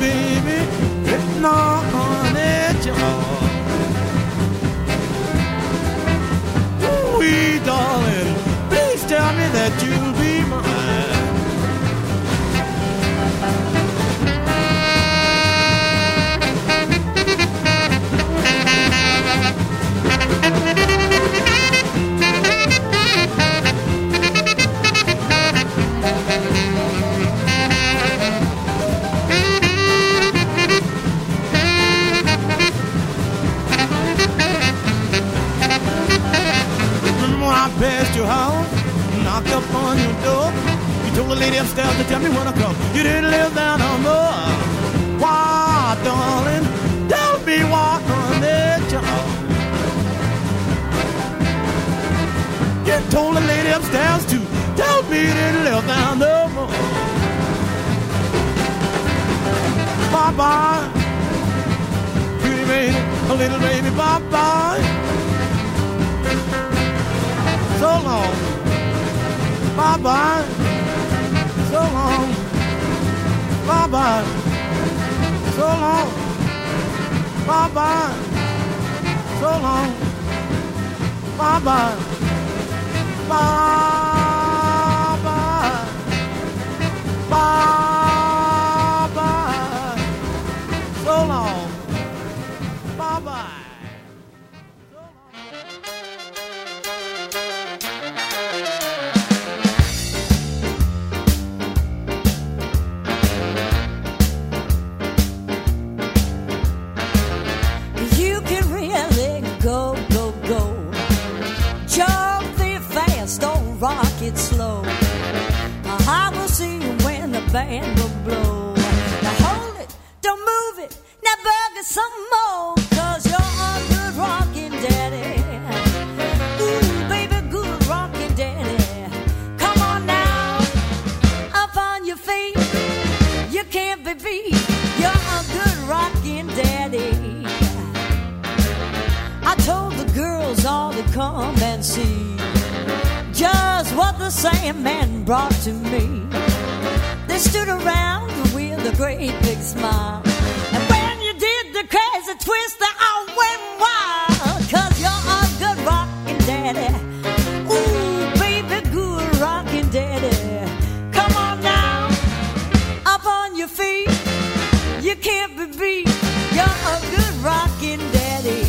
baby, written on at your heart. Ooh, darling, please tell me that you'll be mine. I passed your house, knocked up on your door. You told the lady upstairs to tell me when I come. You didn't live there no more. Why, darling, tell me what on that job. You told the lady upstairs to tell me you didn't live there no more. Bye-bye, pretty baby, a little baby, bye-bye. So long, bye-bye, so long, bye-bye, so long, bye-bye, so long, bye-bye, bye-bye, bye-bye, so long, bye-bye. Rock it slow. I will see you when the band will blow. Now hold it, don't move it, now bug it some more. Cause you're a good rockin' daddy. Ooh, baby, good rockin' daddy. Come on now, up on your feet. You can't be beat. You're a good rockin' daddy. I told the girls all to come and see just what the Sandman brought to me. They stood around with a great big smile, and when you did the crazy twist, they all went wild. Cause you're a good rockin' daddy. Ooh, baby, good rockin' daddy. Come on now, up on your feet. You can't be beat. You're a good rockin' daddy.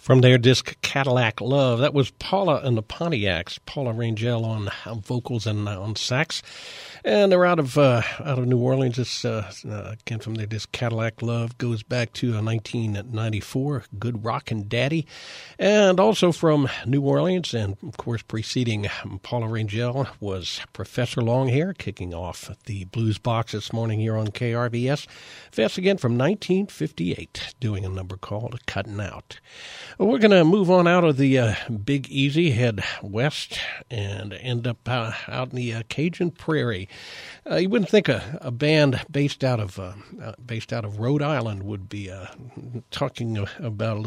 From their disc Cadillac Love, that was Paula and the Pontiacs, Paula Rangel on vocals and on sax. And they're out of New Orleans. This again from their disc Cadillac Love, goes back to 1994, Good Rockin' Daddy. And also from New Orleans, and of course preceding Paula Rangel was Professor Longhair, kicking off the Blues Box this morning here on KRVS. That's again from 1958, doing a number called Cutting Out. Well, we're going to move on out of the Big Easy, head west, and end up out in the Cajun Prairie. You wouldn't think a band based out of Rhode Island would be talking about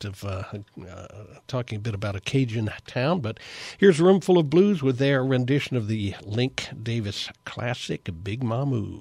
a Cajun town, but here's a room full of blues with their rendition of the Link Davis classic Big Mamu.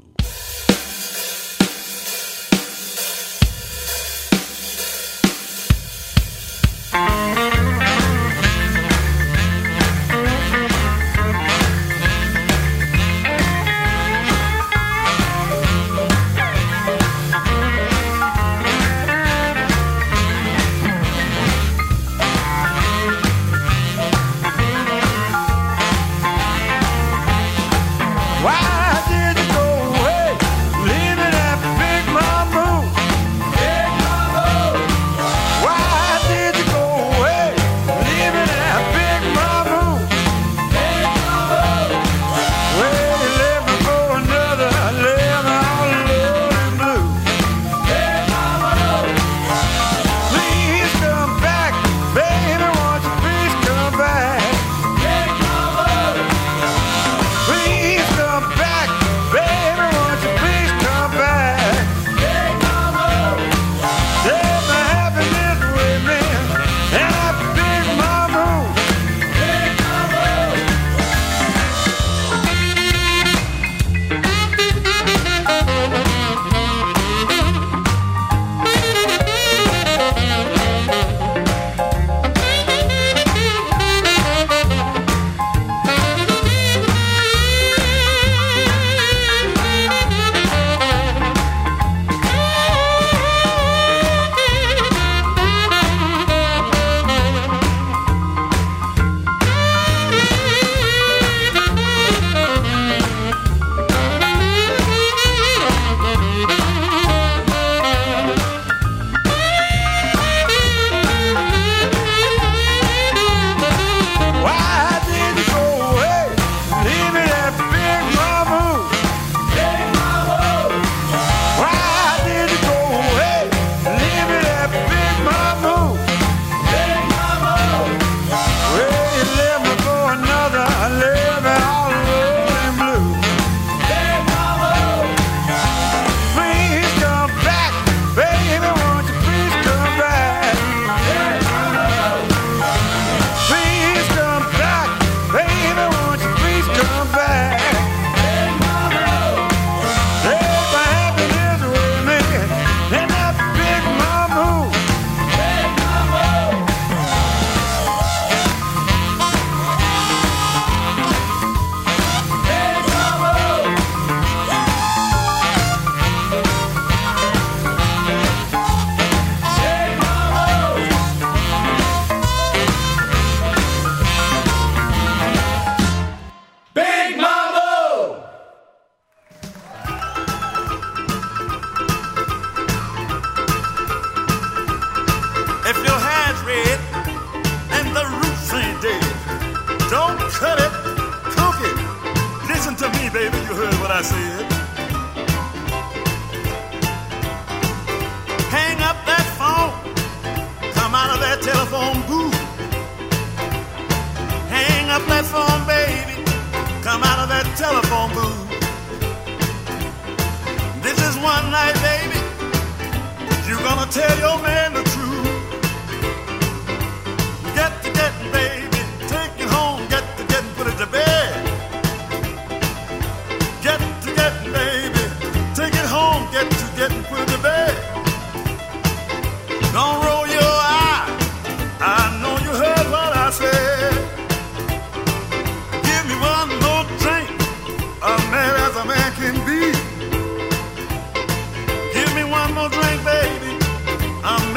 Give me one more drink, baby. I'm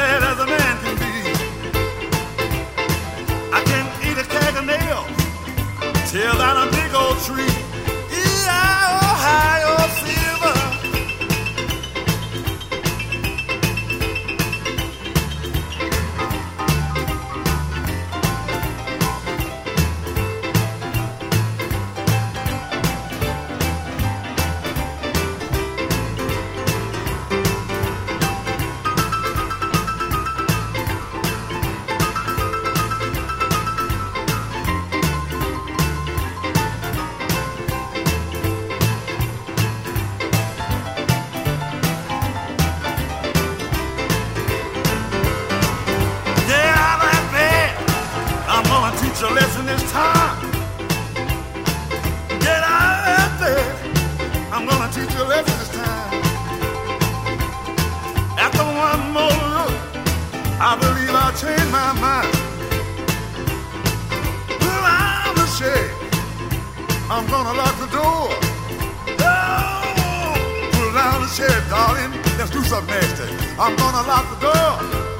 I'm gonna lock the door. Oh, pull down the shade, darling. Let's do something nasty. I'm gonna lock the door.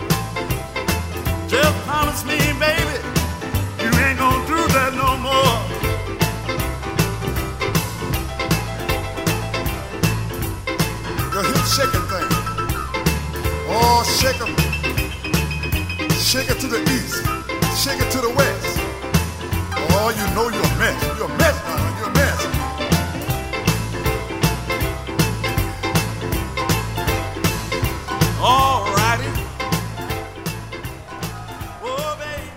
Just promise me, baby, you ain't gonna do that no more. The hip shaking thing. Oh, shake 'em. Shake it to the east. Shake it to the west. Oh, you know you're a mess. You're a mess, darling. You're a mess. All righty. Oh, baby.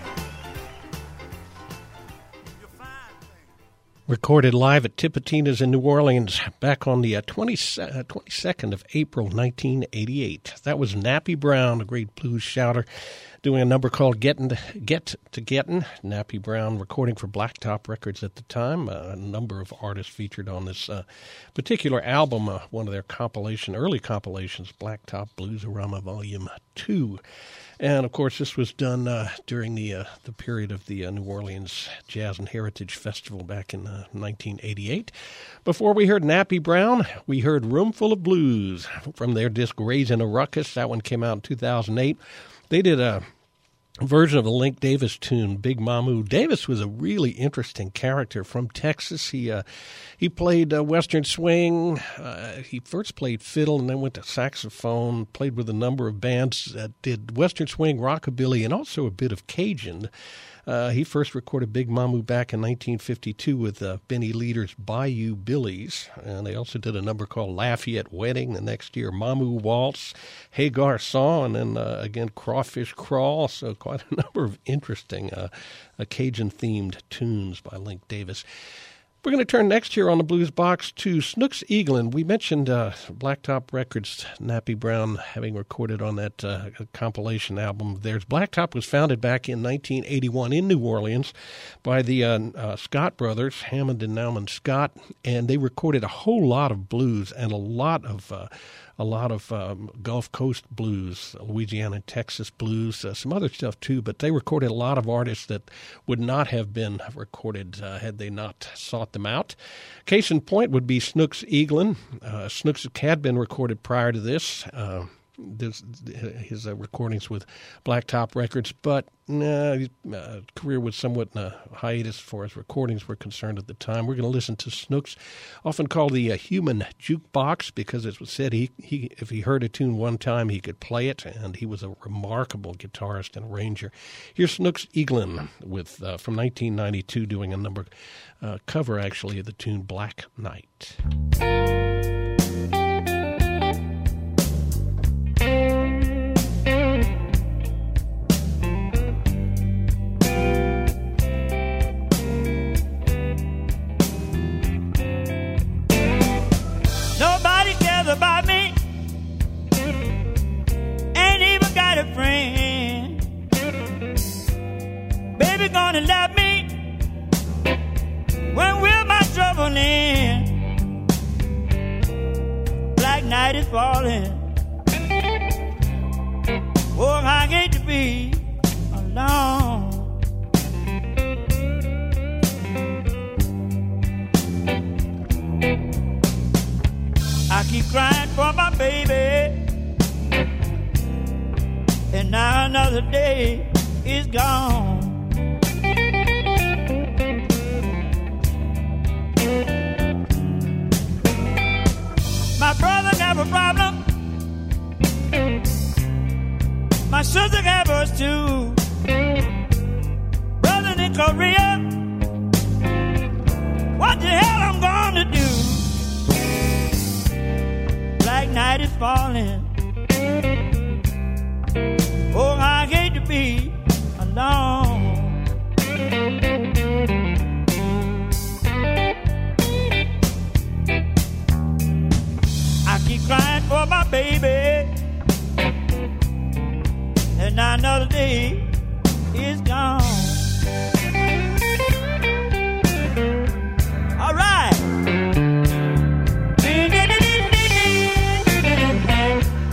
You're fine. Recorded live at Tipitina's in New Orleans back on the 22nd of April, 1988. That was Nappy Brown, a great blues shouter, doing a number called Get to Gettin'. Nappy Brown recording for Blacktop Records at the time. A number of artists featured on this particular album, one of their early compilations, Blacktop Blues-A-Rama Volume 2. And, of course, this was done during the period of the New Orleans Jazz and Heritage Festival back in 1988. Before we heard Nappy Brown, we heard Roomful of Blues from their disc Raising a Ruckus. That one came out in 2008. They did a version of a Link Davis tune, Big Mamu. Davis was a really interesting character from Texas. He played Western swing. He first played fiddle and then went to saxophone, played with a number of bands that did Western swing, rockabilly, and also a bit of Cajun. He first recorded Big Mamu back in 1952 with Benny Leader's Bayou Billies, and they also did a number called Lafayette Wedding the next year, Mamu Waltz, Hagar Song, and then again Crawfish Crawl, so quite a number of interesting Cajun-themed tunes by Link Davis. We're going to turn next here on the Blues Box to Snooks Eaglin. We mentioned Blacktop Records, Nappy Brown having recorded on that compilation album of theirs. Blacktop was founded back in 1981 in New Orleans by the Scott brothers, Hammond and Nauman Scott, and they recorded a whole lot of blues and a lot of Gulf Coast blues, Louisiana and Texas blues, some other stuff too, but they recorded a lot of artists that would not have been recorded had they not sought them out. Case in point would be Snooks Eaglin. Snooks had been recorded prior to this. His recordings with Blacktop Records, but his career was somewhat in a hiatus as far as recordings were concerned at the time. We're going to listen to Snooks, often called the human jukebox, because it was said if he heard a tune one time, he could play it, and he was a remarkable guitarist and arranger. Here's Snooks Eaglin with from 1992 doing a number cover, actually, of the tune Black Night. About me, ain't even got a friend. Baby gonna love me. When will my trouble end? Black night is falling. Oh, I hate to be alone. I keep crying for my baby, and now another day is gone. My brother have a problem, my sister have us too. Brother in Korea, what the hell I'm gonna do? Black night is falling. Oh, I hate to be alone. I keep crying for my baby, and now another day is gone. All right.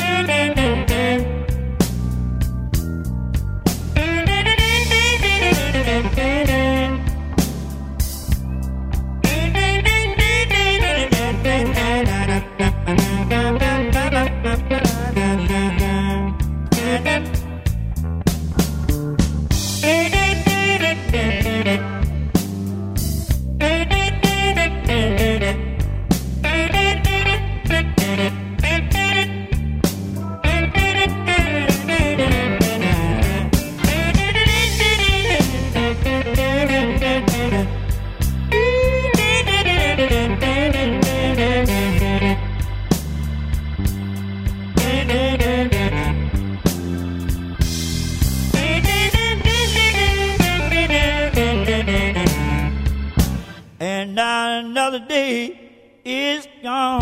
And now another day is gone.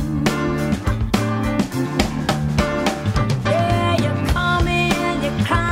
Cry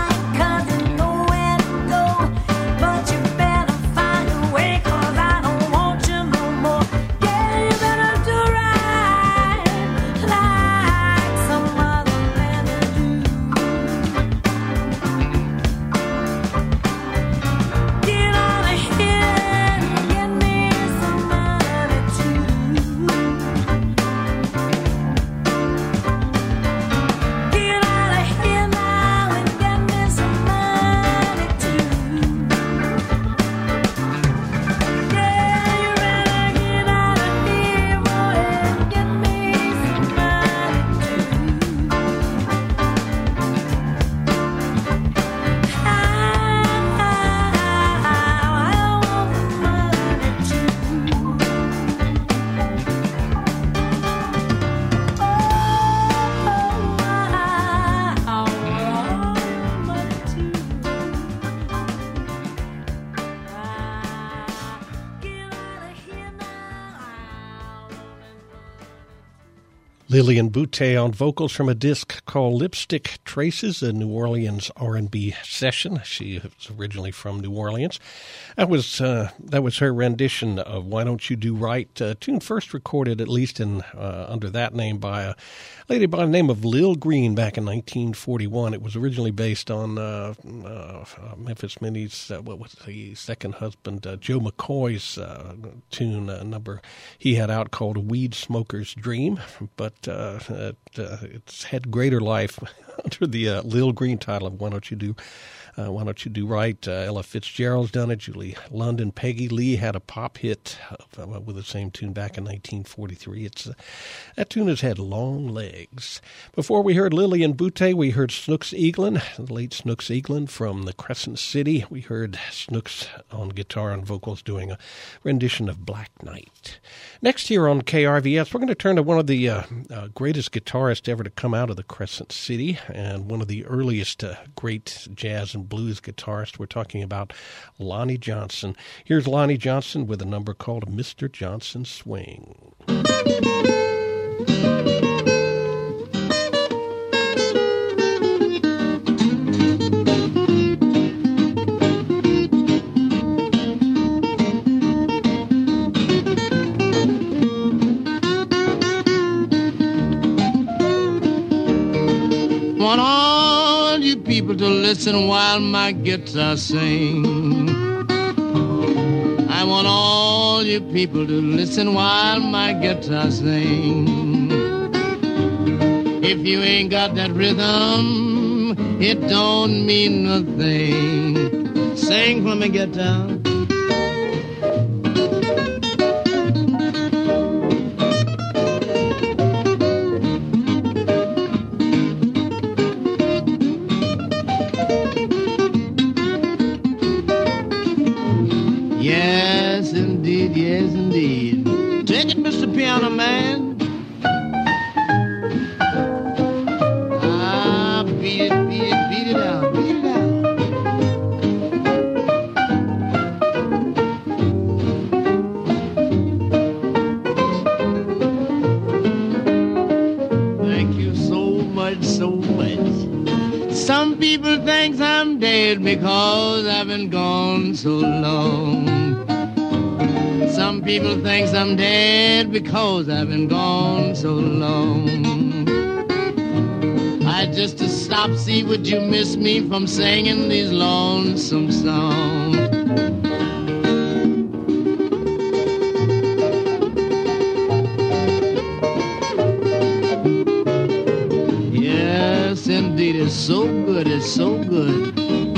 Lillian Boutte on vocals from a disc called Lipstick Traces, a New Orleans R&B session. She was originally from New Orleans. That was her rendition of "Why Don't You Do Right," tune first recorded, at least in under that name, by a lady by the name of Lil Green back in 1941. It was originally based on Memphis Minnie's, what was the second husband, Joe McCoy's tune, number he had out called "A Weed Smoker's Dream," but it's had greater life under the Lil Green title of "Why Don't You Do Right." Ella Fitzgerald's done it. Julie London, Peggy Lee had a pop hit with the same tune back in 1943. That tune has had long legs. Before we heard Lillian Boutte, we heard Snooks Eaglin, the late Snooks Eaglin from the Crescent City. We heard Snooks on guitar and vocals doing a rendition of "Black Knight." Next here on KRVS, we're going to turn to one of the greatest guitarists ever to come out of the Crescent City and one of the earliest great jazz and blues guitarists. We're talking about Lonnie Johnson. Here's Lonnie Johnson with a number called "Mr. Johnson Swing." Want all you people to listen while my guitar sings. I want all you people to listen while my guitar sings. If you ain't got that rhythm, it don't mean nothing. Sing for me, guitar. Yes, indeed, yes, indeed. Take it, Mr. Piano Man. Ah, beat it, beat it, beat it out, beat it out. Thank you so much, so much. Some people think I'm dead because I've been gone so long. Some people think I'm dead because I've been gone so long. I just to stop, see, would you miss me from singing these lonesome songs? Yes, indeed, it's so good, it's so good.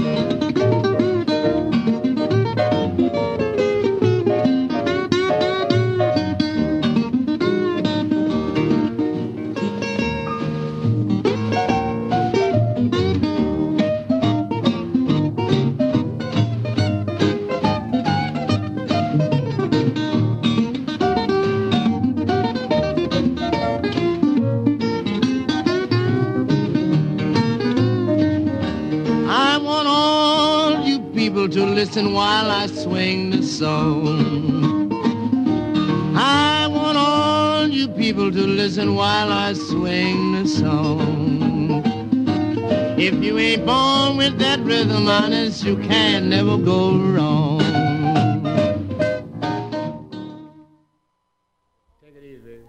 To listen while I swing the song. I want all you people to listen while I swing the song. If you ain't born with that rhythm, honest, you can never go wrong. Take it easy, baby.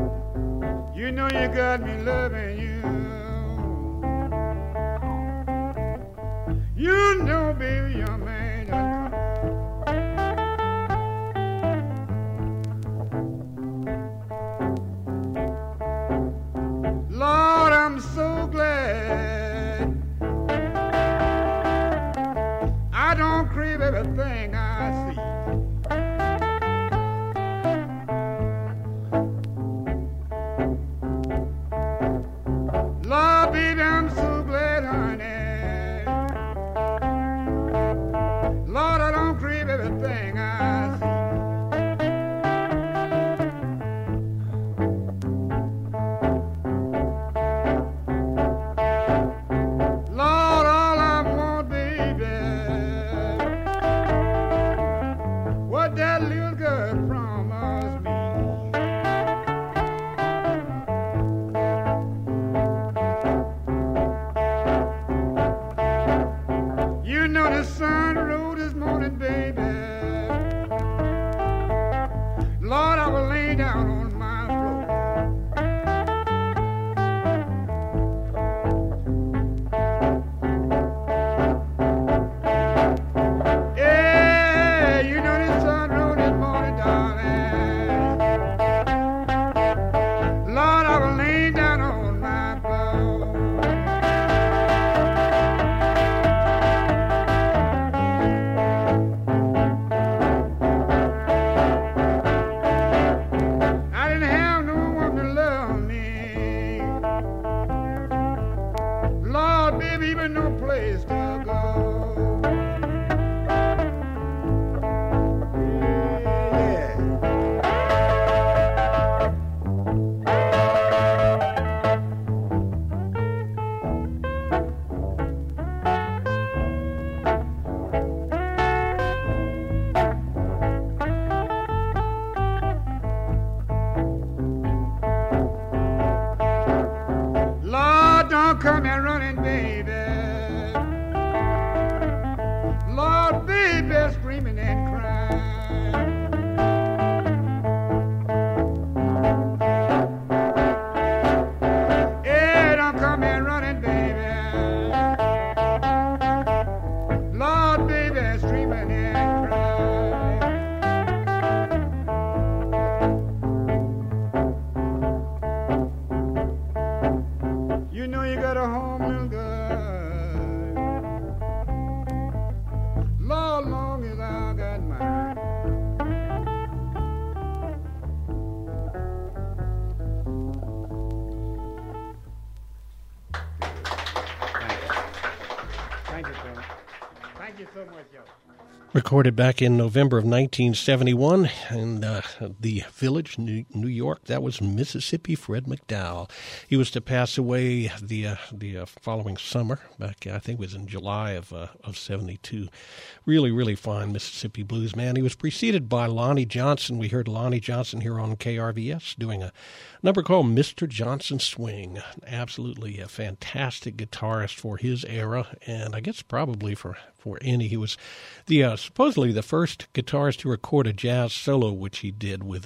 You know you got me loving you. Recorded back in November of 1971 in the Village, New York. That was Mississippi Fred McDowell. He was to pass away the following summer, back I think it was in July of 72. Really, really fine Mississippi blues man. He was preceded by Lonnie Johnson. We heard Lonnie Johnson here on KRVS doing a number called Mr. Johnson Swing. Absolutely a fantastic guitarist for his era, and I guess probably for any. He was the supposedly the first guitarist to record a jazz solo, which he did with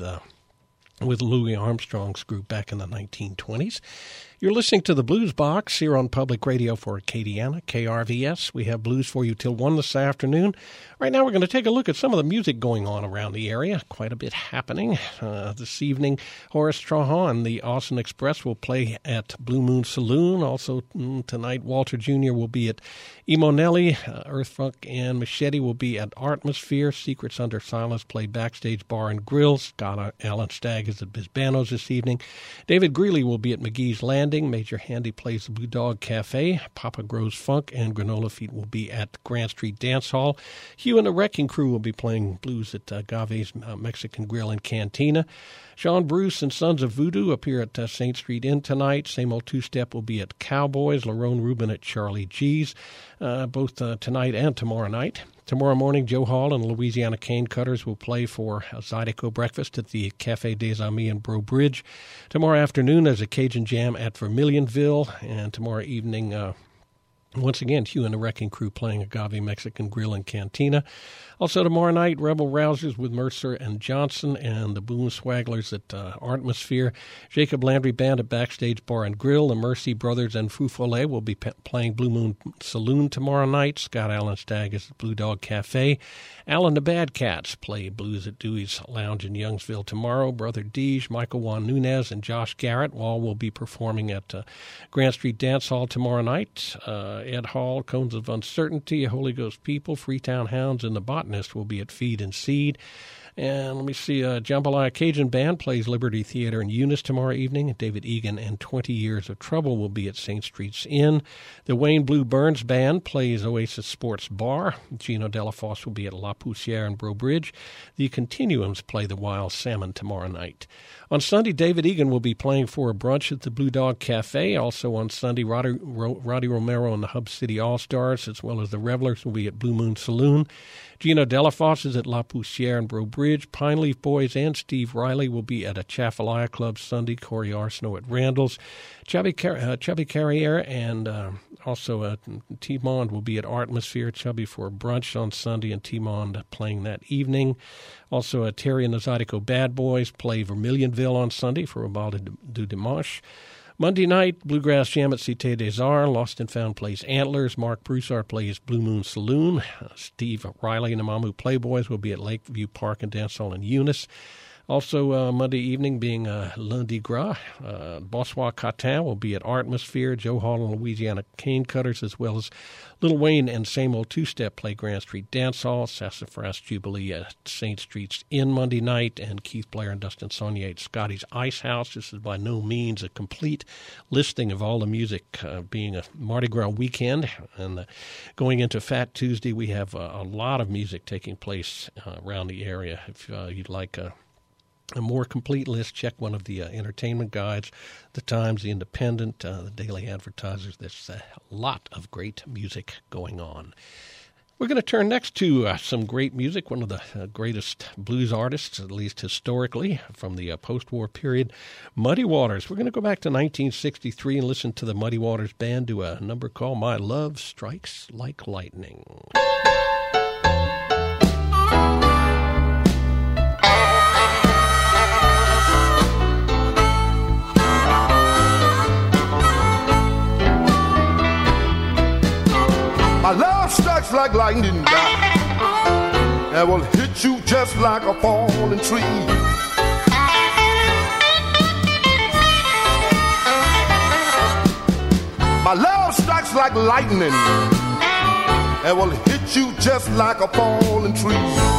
Louis Armstrong's group back in the 1920s. You're listening to the Blues Box here on Public Radio for Acadiana, KRVS. We have blues for you till 1 this afternoon. Right now we're going to take a look at some of the music going on around the area. Quite a bit happening. This evening, Horace Trahan and the Austin Express will play at Blue Moon Saloon. Also tonight, Walter Jr. will be at Emonelli. Earth Funk and Machete will be at Artmosphere. Secrets Under Silence play Backstage Bar and Grill. Scott Allen Stagg is at Bisbano's this evening. David Greeley will be at McGee's Landing. Major Handy plays the Blue Dog Cafe. Papa Grows Funk and Granola Feet will be at Grand Street Dance Hall. Hugh and the Wrecking Crew will be playing blues at Gave's Mexican Grill and Cantina. Sean Bruce and Sons of Voodoo appear at St. Street Inn tonight. Same Old Two-Step will be at Cowboys. Lerone Rubin at Charlie G's, both tonight and tomorrow night. Tomorrow morning, Joe Hall and Louisiana Cane Cutters will play for a Zydeco breakfast at the Café des Amis in Breaux Bridge. Tomorrow afternoon, there's a Cajun Jam at Vermilionville. And tomorrow evening, once again, Hugh and the Wrecking Crew playing Agave Mexican Grill and Cantina. Also tomorrow night, Rebel Rousers with Mercer and Johnson and the Boone Swagglers at Artmosphere. Jacob Landry Band at Backstage Bar and Grill. The Mercy Brothers and Fou Follet will be playing Blue Moon Saloon tomorrow night. Scott Allen Stagg is at Blue Dog Cafe. Alan the Bad Cats play blues at Dewey's Lounge in Youngsville tomorrow. Brother Deej, Michael Juan Nunez, and Josh Garrett all will be performing at Grand Street Dance Hall tomorrow night. Ed Hall, Cones of Uncertainty, Holy Ghost People, Freetown Hounds, and the Botanist will be at Feed and Seed. And let me see, Jambalaya Cajun Band plays Liberty Theater in Eunice tomorrow evening. David Egan and 20 Years of Trouble will be at St. Street's Inn. The Wayne Blue Burns Band plays Oasis Sports Bar. Gino Delafosse will be at La Poussière in Breaux Bridge. The Continuums play the Wild Salmon tomorrow night. On Sunday, David Egan will be playing for a brunch at the Blue Dog Cafe. Also on Sunday, Roddy Romero and the Hub City All-Stars, as well as the Revelers, will be at Blue Moon Saloon. Gino Delafosse is at La Poussière in Breaux Bridge. Pine Leaf Boys and Steve Riley will be at a Chaffalaya Club Sunday. Corey Arsenault at Randall's. Chubby Carriere and also T-Mond will be at Artmosphere. Chubby for a brunch on Sunday and T-Mond playing that evening. Also, Terry and the Zydeco Bad Boys play Vermilionville on Sunday for Obalde du Dimanche. Monday night, Bluegrass Jam at Cité des Arts. Lost and Found plays Antlers. Mark Broussard plays Blue Moon Saloon. Steve Riley and the Mamu Playboys will be at Lakeview Park and Dance Hall in Eunice. Also, Monday evening being Lundi Gras, Bossois Catin will be at Artmosphere. Joe Hall and Louisiana Cane Cutters, as well as Lil Wayne and Same Old Two-Step play Grand Street Dance Hall. Sassafras Jubilee at St. Street's Inn Monday night. And Keith Blair and Dustin Saunier at Scotty's Ice House. This is by no means a complete listing of all the music, being a Mardi Gras weekend. And going into Fat Tuesday, we have a lot of music taking place around the area. If you'd like a more complete list, check one of the entertainment guides, the Times, the Independent, the Daily Advertisers. There's a lot of great music going on. We're going to turn next to some great music, one of the greatest blues artists, at least historically, from the post-war period, Muddy Waters. We're going to go back to 1963 and listen to the Muddy Waters Band do a number called My Love Strikes Like Lightning. My love strikes like lightning, and will hit you just like a falling tree. My love strikes like lightning, and will hit you just like a falling tree.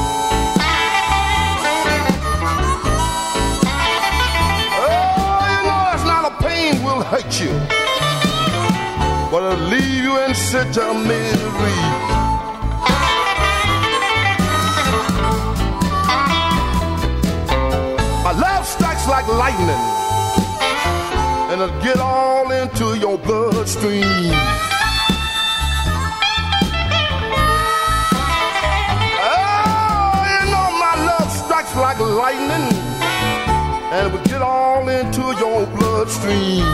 Oh, you know it's not a pain will hurt you, but it'll leave you in such a misery. lightning, and it'll get all into your bloodstream. Oh, you know my love strikes like lightning, and it will get all into your bloodstream.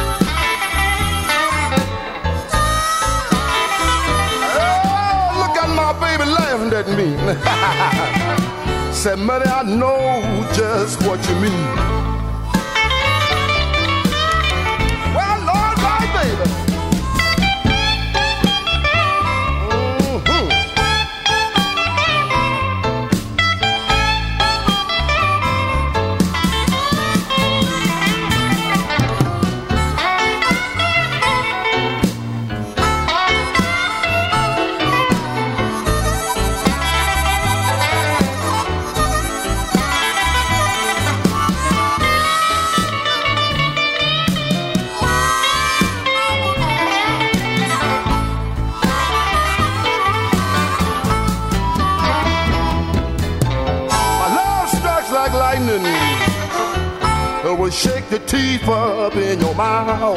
Oh, look at my baby laughing at me. Said, money, I know just what you mean. Well, Lord, right, baby. It will shake the teeth up in your mouth.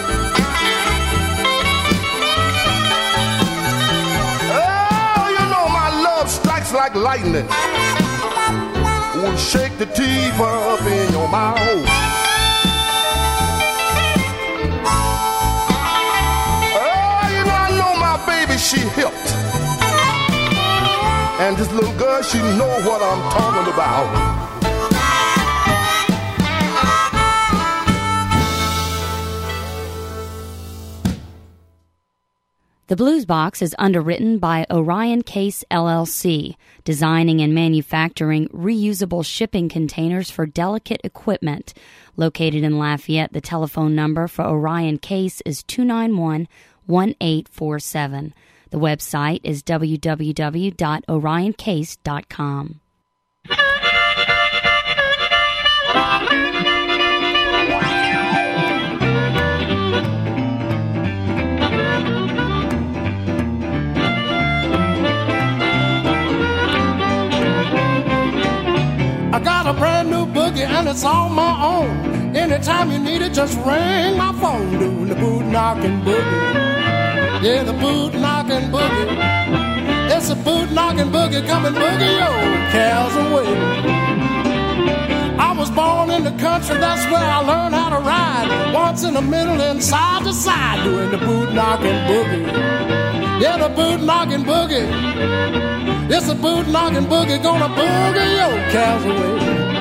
Oh, you know my love strikes like lightning. It will shake the teeth up in your mouth. Oh, you know my baby, she hipped. And this little girl, she know what I'm talking about. The Blues Box is underwritten by Orion Case LLC, designing and manufacturing reusable shipping containers for delicate equipment. Located in Lafayette, the telephone number for Orion Case is 291-1847. The website is www.orioncase.com. I got a brand new boogie and it's on my own. Anytime you need it, just ring my phone. Doing the boot knocking boogie. Yeah, the boot knocking boogie. It's a boot knocking boogie coming boogie your cares away. I was born in the country, that's where I learned how to ride. Once in the middle and side to side, doing the boot knocking boogie. Yeah, the boot knocking boogie. It's a boot knocking boogie gonna boogie your cares away.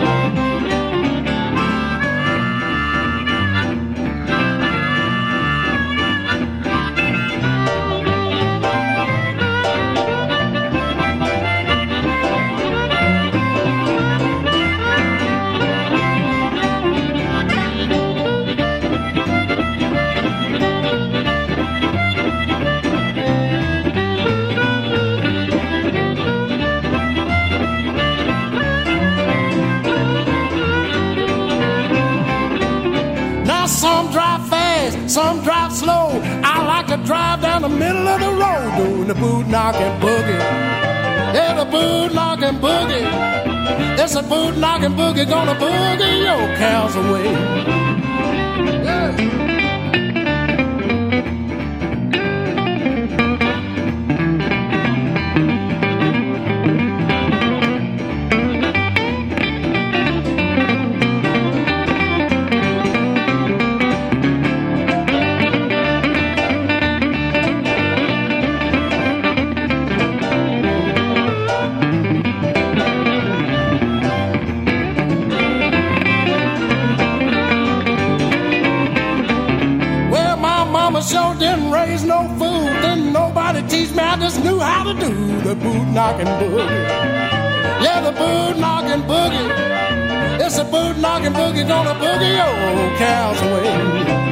Some drive slow. I like to drive down the middle of the road doing the boot knocking boogie. Yeah, the boot knocking boogie. It's a boot knocking boogie gonna boogie your cows away. Yeah. Sure didn't raise no fool. Didn't nobody teach me. I just knew how to do the boot knocking boogie. Yeah, the boot knocking boogie. It's a boot knocking boogie gonna boogie your cows away.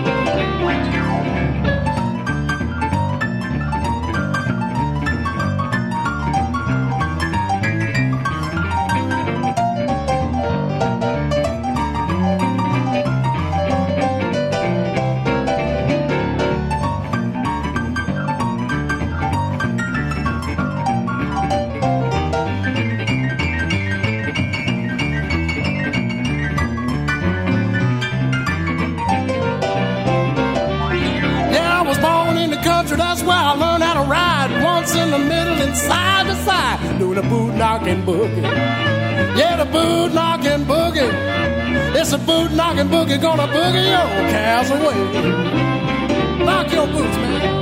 That's where I learned how to ride, once in the middle and side to side, doing a boot knocking boogie. Yeah, the boot knocking boogie. It's a boot knocking boogie, gonna boogie your cows away. Knock your boots, man.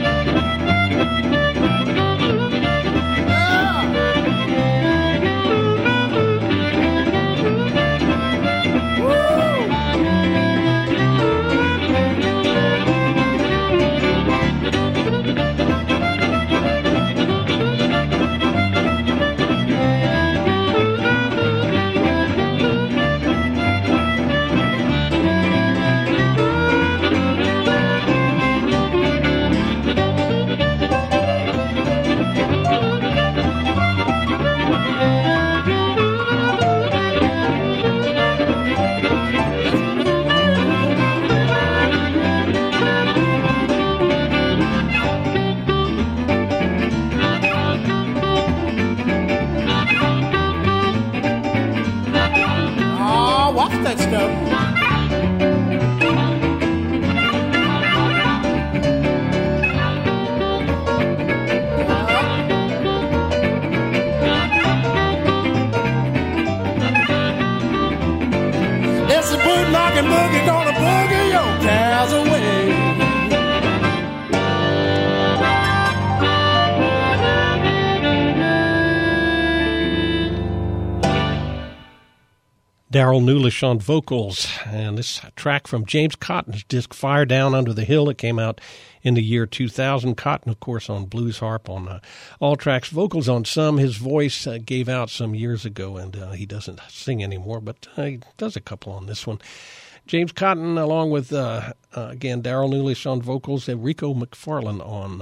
Darrell Nulish on vocals, and this track from James Cotton's disc Fire Down Under the Hill that came out in the year 2000. Cotton, of course, on blues harp on all tracks, vocals on some. His voice gave out some years ago, and he doesn't sing anymore, but he does a couple on this one. James Cotton, along with, again, Darrell Nulish on vocals, Rico McFarlane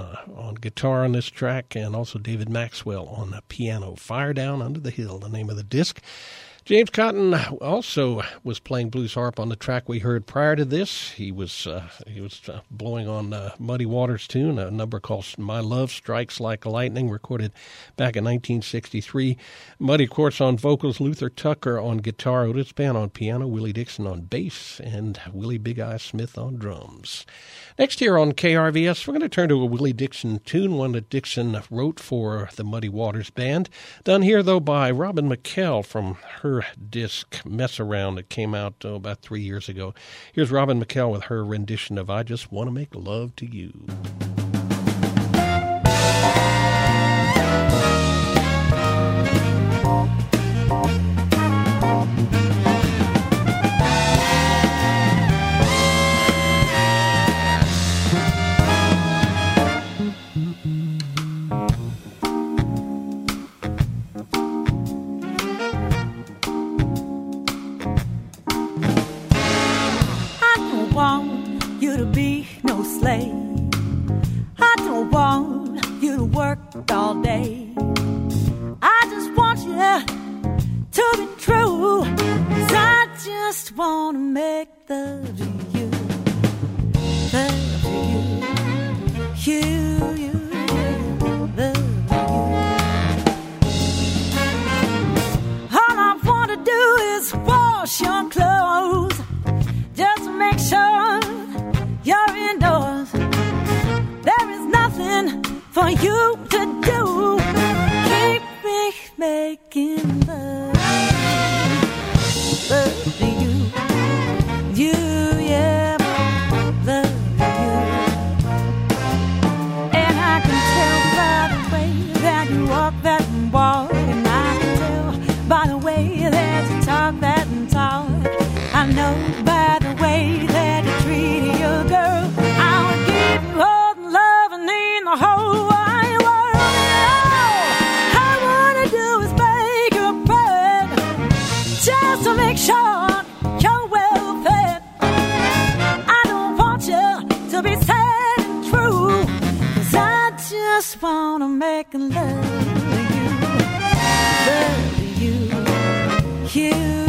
on guitar on this track, and also David Maxwell on the piano. Fire Down Under the Hill, the name of the disc. James Cotton also was playing blues harp on the track we heard prior to this. He was blowing on Muddy Waters' tune, a number called My Love Strikes Like Lightning, recorded back in 1963. Muddy, of course, on vocals, Luther Tucker on guitar, Otis Spann on piano, Willie Dixon on bass, and Willie Big Eye Smith on drums. Next here on KRVS, we're going to turn to a Willie Dixon tune, one that Dixon wrote for the Muddy Waters Band. Done here, though, by Robin McKell from her disc Mess Around that came out about 3 years ago. Here's Robin McKell with her rendition of I Just Want to Make Love to You. I don't want you to work all day. I just want you to be true, 'cause I just want to make love to you. Love to you. You, love to you. All I want to do is wash your clothes, just to make sure you're indoors. There is nothing for you to do. Keep me making love. Love to you. You, yeah, love to you. And I can tell by the way that you walk that walk, and I can tell by the way that you talk that and talk. I know by the way that you treat your girl, I'll give you all the love I need in the whole wide world. And all I wanna do is make you proud, just to make sure you're well fed. I don't want you to be sad and true, 'cause I just wanna make love to you. Love to you. You.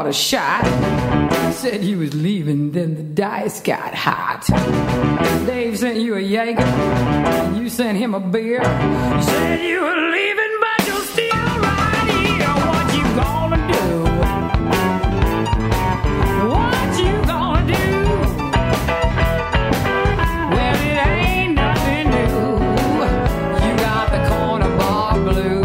caught a shot. Said you was leaving, then the dice got hot. Dave sent you a Jaeger, and you sent him a beer. You said you were leaving, but you're still right here. What you gonna do? What you gonna do? Well, it ain't nothing new. You got the corner bar blues.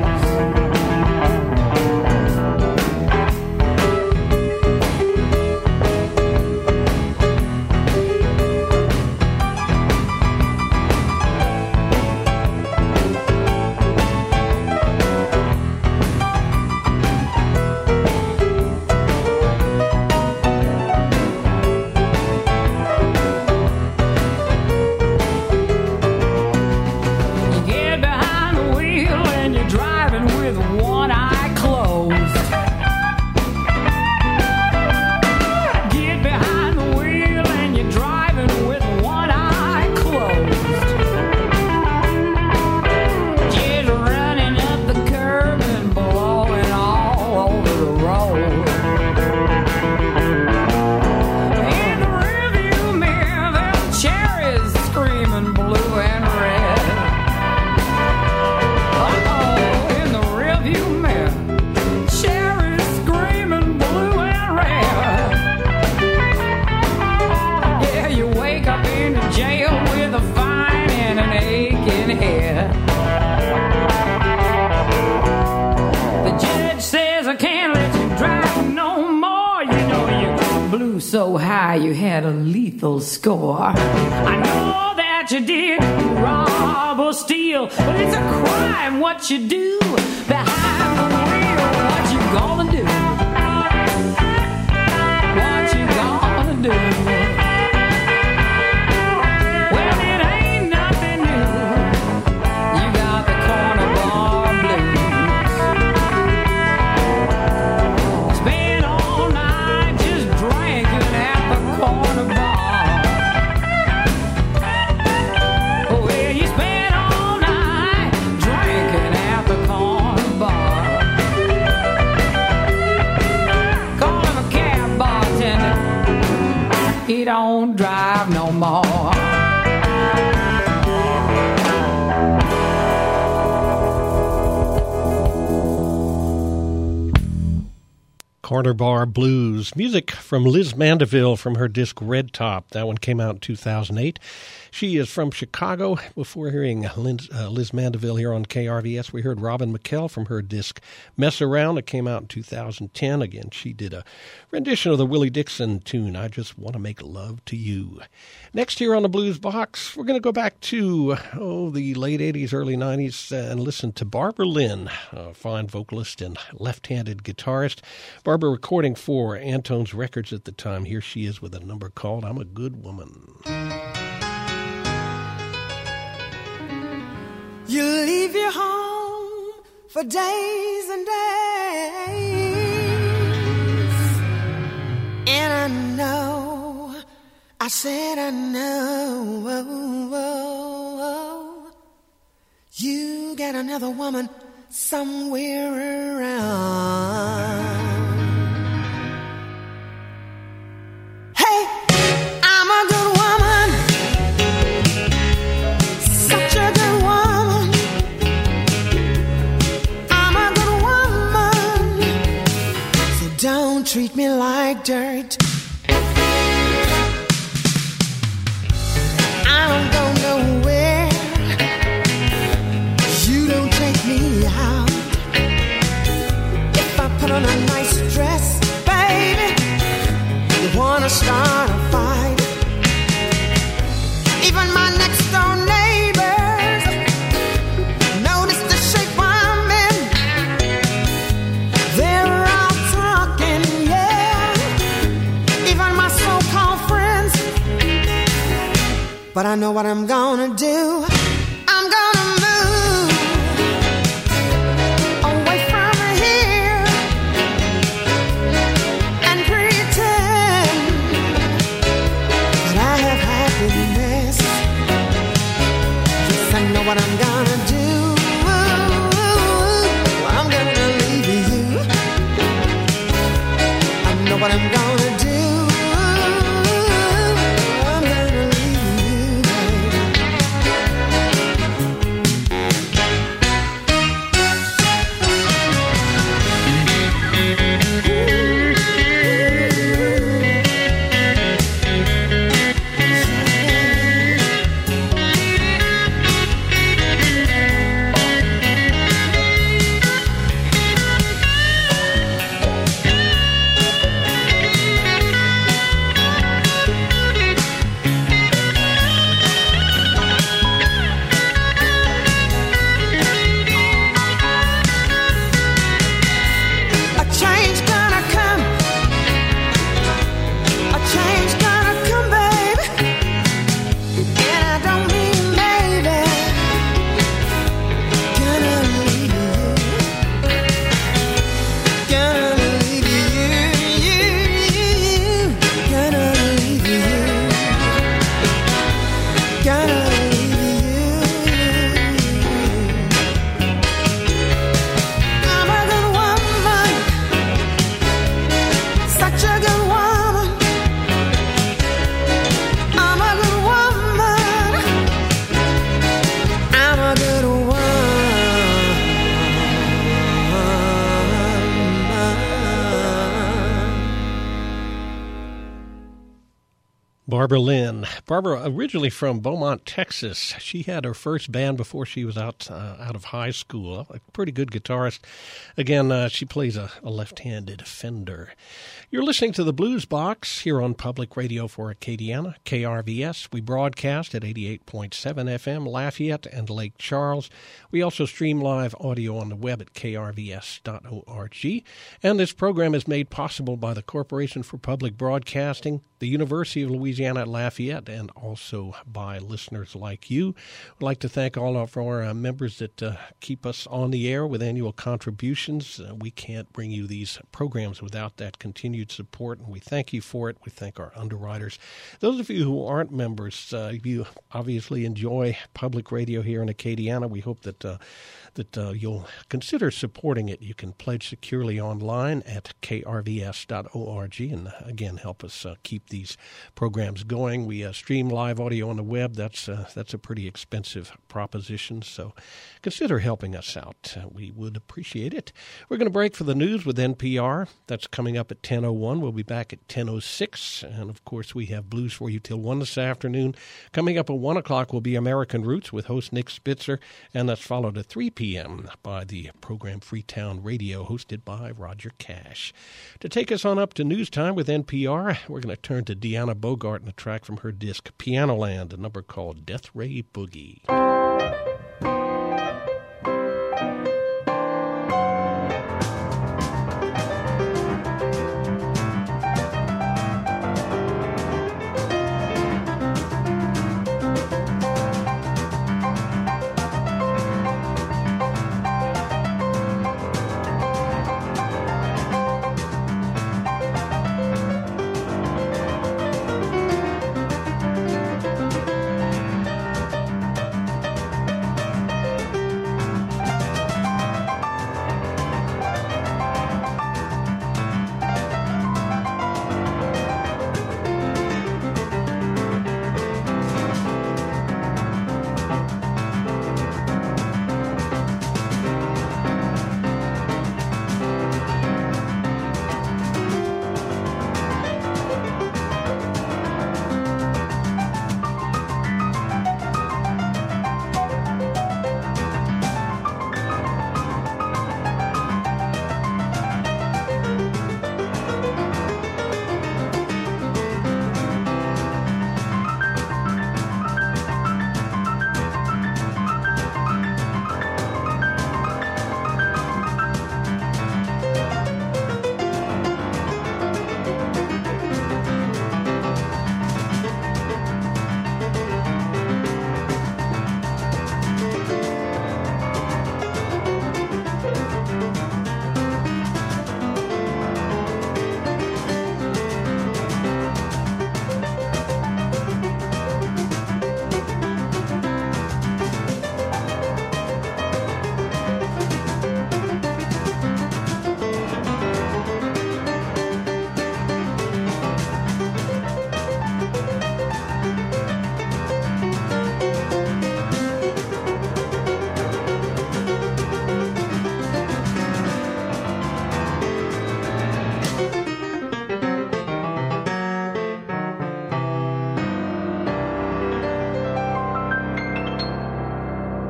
So high you had a lethal score. I know that you did rob or steal, but it's a crime what you do behind the wheel. What you gonna do? What you gonna do? Well, it ain't nothing new. You got the corner bar blues. Spend all night just drinking at the corner bar. Oh, well, you spend all night drinking at the corner bar. Call him a cab bartender. He don't drive no more. Corner Bar Blues. Music from Liz Mandeville from her disc Red Top. That one came out in 2008. She is from Chicago. Before hearing Liz Mandeville here on KRVS, we heard Robin McKell from her disc Mess Around. It came out in 2010. Again, she did a rendition of the Willie Dixon tune, I Just Want to Make Love to You. Next here on the Blues Box, we're going to go back to the late 80s, early 90s and listen to Barbara Lynn, a fine vocalist and left-handed guitarist. Barbara recording for Antone's Records at the time. Here she is with a number called I'm a Good Woman. You leave your home for days and days, and I know, I said I know, you got another woman somewhere around. Hey, I'm a good woman, such a good woman. I'm a good woman, so don't treat me like dirt. I don't go nowhere, you don't take me out. If I put on a nice dress, baby, you wanna start a fight. Even my next door neighbors notice the shape I'm in. They're all talking, yeah, even my so-called friends. But I know what I'm gonna do. I'm gonna move away from here and pretend that I have happiness. Yes, I know what I'm gonna do. I'm gonna leave you. Barbara Lynn. Barbara, originally from Beaumont, Texas. She had her first band before she was out of high school. A pretty good guitarist. Again, she plays a left-handed Fender. You're listening to the Blues Box here on Public Radio for Acadiana, KRVS. We broadcast at 88.7 FM, Lafayette and Lake Charles. We also stream live audio on the web at krvs.org. And this program is made possible by the Corporation for Public Broadcasting, the University of Louisiana at Lafayette, and also by listeners like you. I'd like to thank all of our members that keep us on the air with annual contributions. We can't bring you these programs without that continued support, and we thank you for it. We thank our underwriters. Those of you who aren't members, you obviously enjoy public radio here in Acadiana. We hope that you'll consider supporting it. You can pledge securely online at krvs.org, and again, help us keep these programs going. We stream live audio on the web. That's a pretty expensive proposition, so consider helping us out. We would appreciate it. We're going to break for the news with NPR. That's coming up at 10:01. We'll be back at 10:06, and of course, we have blues for you till 1 this afternoon. Coming up at 1 o'clock will be American Roots with host Nick Spitzer, and that's followed at 3 p.m. by the program Freetown Radio, hosted by Roger Cash. To take us on up to news time with NPR, we're going to turn to Deanna Bogart and a track from her disc Piano Land, a number called Death Ray Boogie.